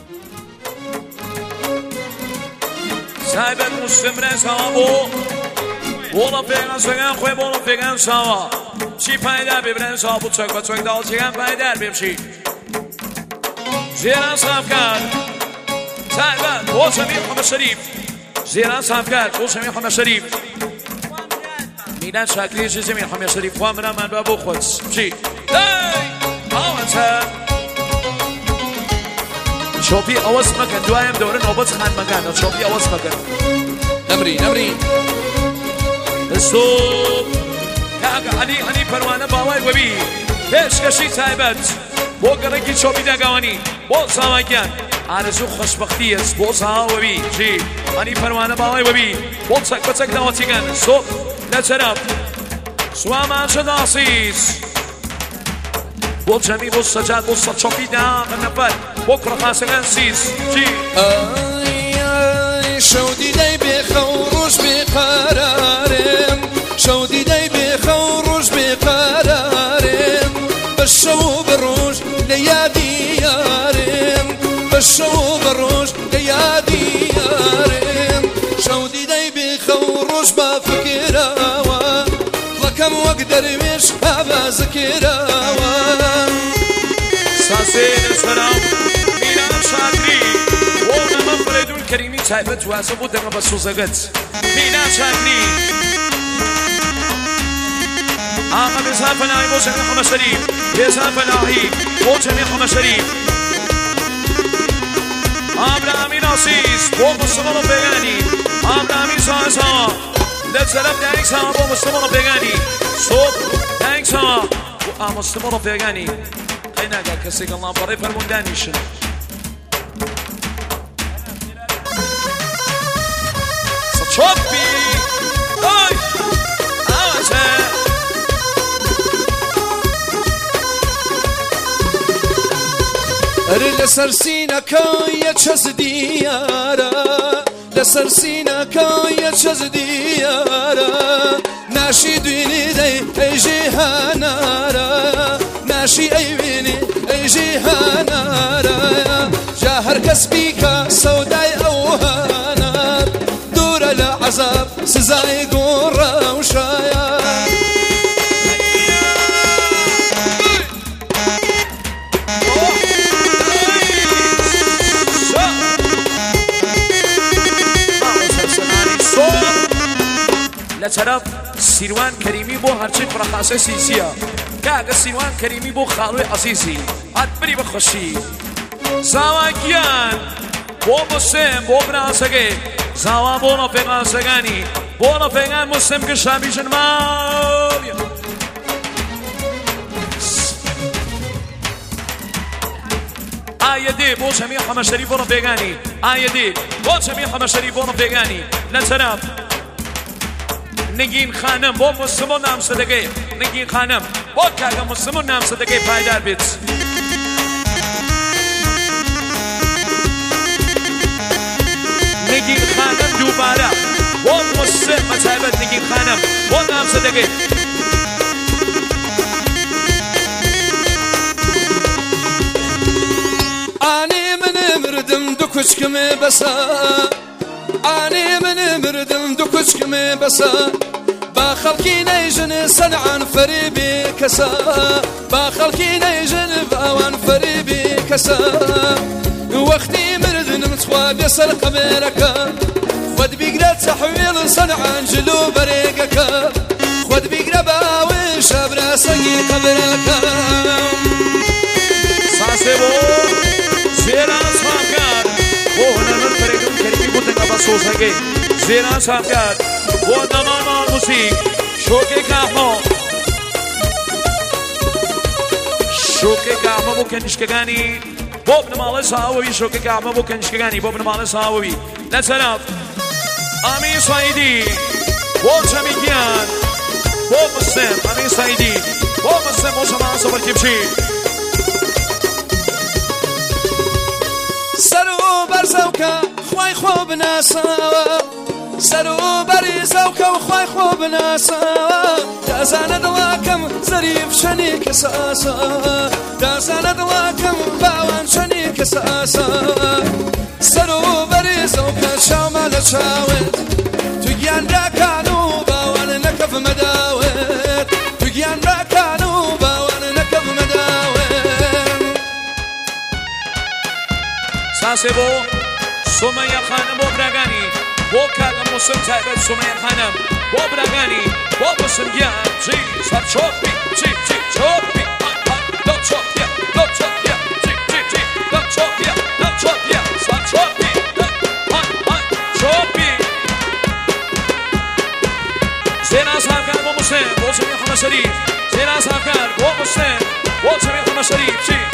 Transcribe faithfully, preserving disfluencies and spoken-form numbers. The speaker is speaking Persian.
سایبت مسلم رسا بو بولا پیغان سگن خوی بولا پیغان سوا چی پایدر ببرن سوا بود چک و چک دال چیگن پایدر بمشی زیران صاف کرد سایبت بول شمیر حمد شریف زیران صاف کرد بول شمیر حمد شریف میدن شکلی زمین حمد شریف وام را من بابو خود چی آوانسا شوفي أوز مكان دوايم دورن أوبز خان مكان شوفي أوز مكان نمري نمري الصوب كاغا علي علي پروانه باوي وبي پیش کشی تایبت بو گرگی شوفي داغواني بو ساماگان آرزو خوشبختی است بو سا وبي جي علي پروانه باوي وبي بو تک بتک دواتيگان صوب لطرف سوامان شداسيس بول جميع بول سجاد بول صوفي داغ النفر بكرة خاسقان سيس جي آي آي شودي داي بخوروش بقرارم شودي داي بخوروش بقرارم بالشو بالروج ليا ديارم بالشو بالروج ليا ديارم شودي داي بخوروش بفكراوا لكم وقدر مش هبا ذكراوا ساسين السلام ميلان شاكري وانا مفرد الكريمي تايبت واسبو دم بسوزقت ميلان شاكري آقا بيسان فناهي بو جميع حمى شريف بيسان فناهي بو جميع حمى شريف آمرا امين عصيص بو مصمم بيغاني آمرا امين ساسا لتسلم دانك سا بو مصمم بيغاني صوب دانك سا بو مصمم بيغاني خلينا قال كسيق الله بري فرموندانيشن صوبي هاي اوزه لسر سینەکە یەکەس دیارە لسر سینەکە یەکەس دیارە ناشی دوێنێ دەی ئەیژێ هەنارە ناشی ئەیوێنێ ئەیژێ هەنارە جا هەر کەس بیکە سەودای ئەو هەنار دوورە لە عەزاب سزای گۆڕە و شایە لطرف سیروان کریمی بو هرچی فرخاسه سیسیه که سیروان کریمی بو خالوی عزیزی حد بری بخوشی زاواگیان بو مسلم بو براسگه زاوا بو نفقان سگانی بو نفقان مسلم که شابیشن ماوی آیه بو جميع حمى شريف بو نفقانی آیه بو جميع حمى شريف بو نفقانی لطرف نگین خانم با مسلمان نام صدقه نگین خانم با کاغا مسلمان نام صدقه پایدار بیت نگین خانم دوباره با مسلم مطابت نگین خانم با نام صدقه آنی من مردم دو کچکم بسا آنی من مردم دو کچکم بسا با خلقی نیجن صنعان فریبی کسا با خلقی نیجن باوان فریبی کسا وقتی مردن متخواب يسر قبرك خود بيقرا تحويل صنعان جلو بريقك خود بيقرا باوش ابراسقي قبرك ساسبو زيران سافكار وهنا نرفرقون كريمي بودن بسوسكي زيران سافكار ودمان الموسيق شوكي كاحمو شوكي كاحمو بو كنشكغاني بوبن مال ساوي شوكي كاحمو بو كنشكغاني بوبن مال ساوي لطرف امين سعيدي بو جميعيان بو مسلم امين سعيدي بو مسلم بو شما صبر كبشي سرو برزوكا خواي خوب ناسا سرو بری زوکە و خوای خۆ بناسە دازانە دڵاکەم زەریف شەنی کەساسە دازانە دڵاکەم باوان شەنی کەساسە سرو بری زوکە شاومە لە چاوێت تو گیانراکان و باوان نەکەف مەداوێت تو گیانراکان و باوان نەکەف مەداوێت ساسێ بۆ سومەیە خانم بۆ براگانی بۆ کاکە موسم تایبەت سومەیە خانم بۆ براگانی بۆ بسم گیان جی سەر چۆپی جی جی چۆپی دۆ چۆپیە دۆ چۆپیە جی جی جی دۆ چۆپیە دۆ چۆپیە سەر چۆپی چۆپی زێراز هاکار بۆ موسم بۆ جەمی حەمە شەریف زێراز هاکار بۆ موسم بۆ جەمی حەمە شەریف جی